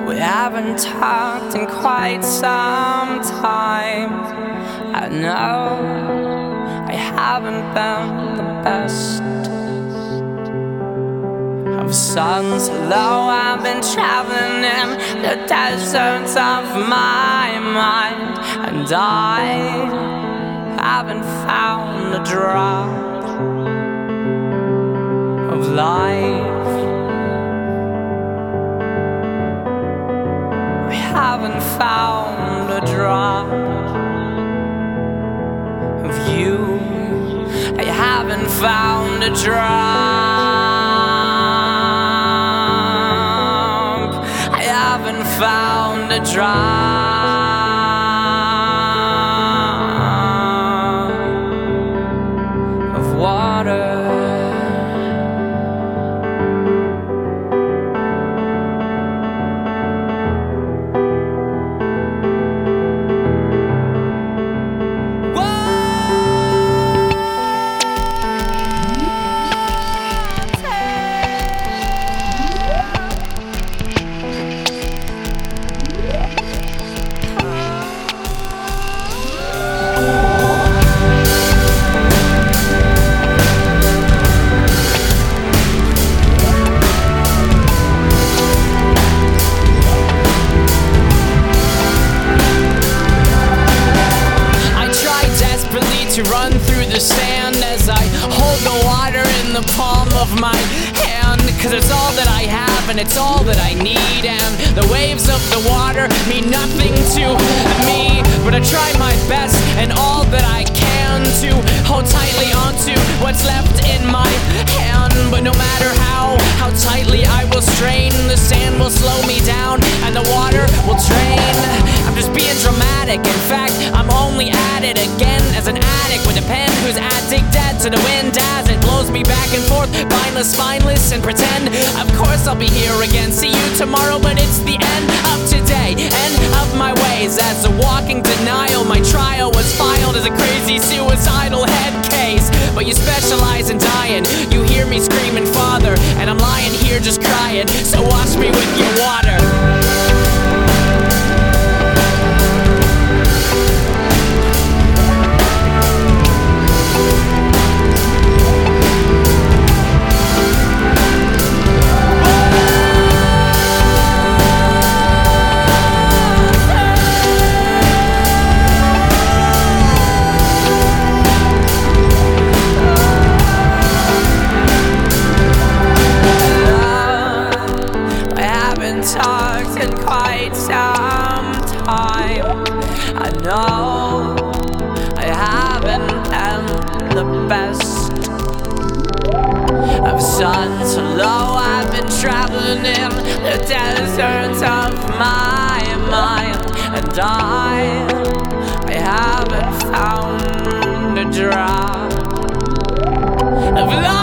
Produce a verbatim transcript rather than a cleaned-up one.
We haven't talked in quite some time. I know I haven't been the best of sons. Although I've been traveling in the deserts of my mind, and I haven't found a drop of life. Haven't found a drop of you. I haven't found a drop. I haven't found a drop of water. To run through the sand as I hold the water in the palm of my hand, 'cause it's all that I have and it's all that I need, and the waves of the water mean nothing to me, but I try my best and all that I can to hold tightly onto what's left in my hand. But no matter how, how tightly I will strain, the sand will slow me down and the water will drain. I'm just being dramatic, in fact I'm only at it again as an addict with a pen who's addicted to the wind as it blows me back and forth, mindless, spineless, and pretend. Of course I'll be here again, see you tomorrow, but it's the end of today, end of my ways. As a walking denial, my trial was filed as a crazy suicidal head case. But you specialize in dying, you hear me screaming Father, and I'm lying here just crying, so wash me with your water. Talked in quite some time. I know I haven't been the best of sons, although I've been traveling in the deserts of my mind, and I I haven't found a drop of life.